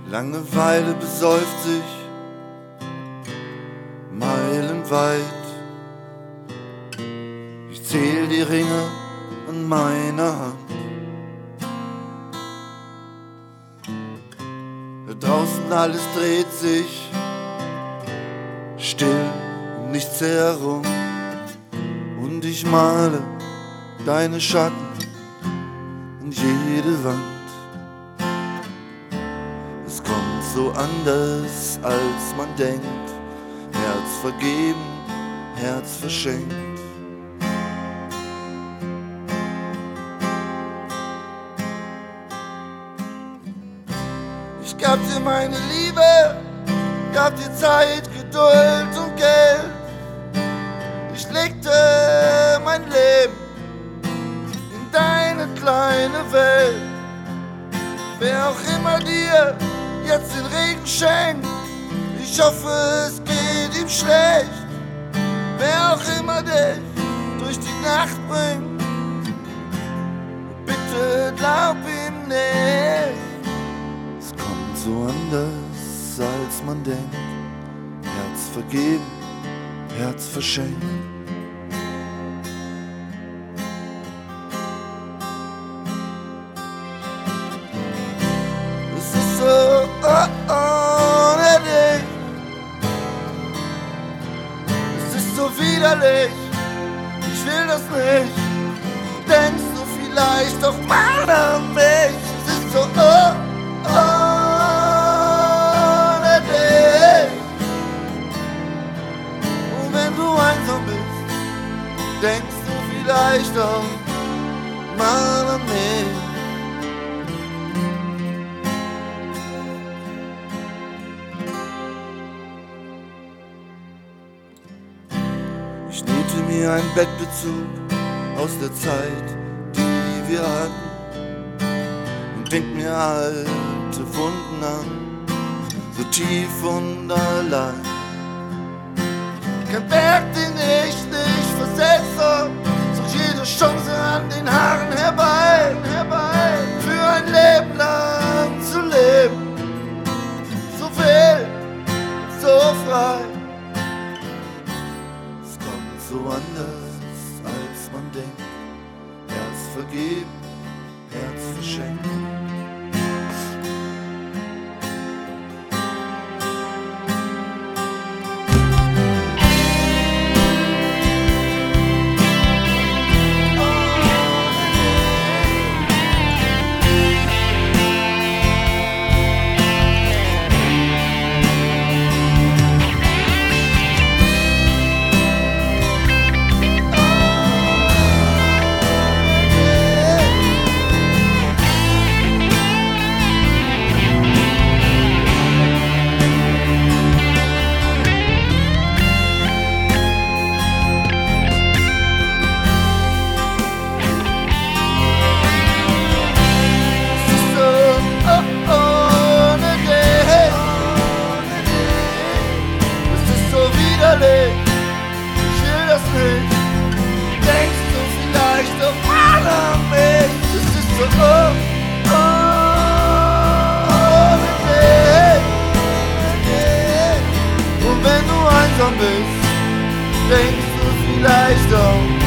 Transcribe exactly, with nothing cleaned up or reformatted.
Langeweile besäuft sich meilenweit. Ich zähl die Ringe an meiner Hand. Da draußen alles dreht sich still um nichts herum. Und ich male deine Schatten an jede Wand. Es kommt so anders, als man denkt. Herz vergeben, Herz verschenkt. Ich gab dir meine Liebe, gab dir Zeit, Geduld und Geld. Ich legte mein Leben in deine kleine Welt. Wer auch immer dir jetzt den Regen schenkt, ich hoffe, es geht ihm schlecht. Wer auch immer dich durch die Nacht bringt, bitte glaub ihm nicht. Es kommt so anders, als man denkt. Herz vergeben, Herz verschenkt. Es ist so oh, ohne dich. Es ist so widerlich. Ich will das nicht. Denkst du vielleicht doch mal an mich? Es ist so oh, ohne dich. Und wenn du einsam bist, denkst du vielleicht doch mal an mich. Ich nähte mir einen Bettbezug aus der Zeit, die wir hatten, und denk mir alte Wunden an, so tief und allein. Kein Berg, den ich nicht versetze, such jede Chance an den Haaren herbei, herbei, für ein Leben lang zu leben, so wild, so frei. So anders, als man denkt. Herz vergeben, Herz verschenken. Ich will das nicht. Denkst du vielleicht doch mal an mich? Es ist so oh, ohne dich. Und wenn du einsam bist, denkst du vielleicht doch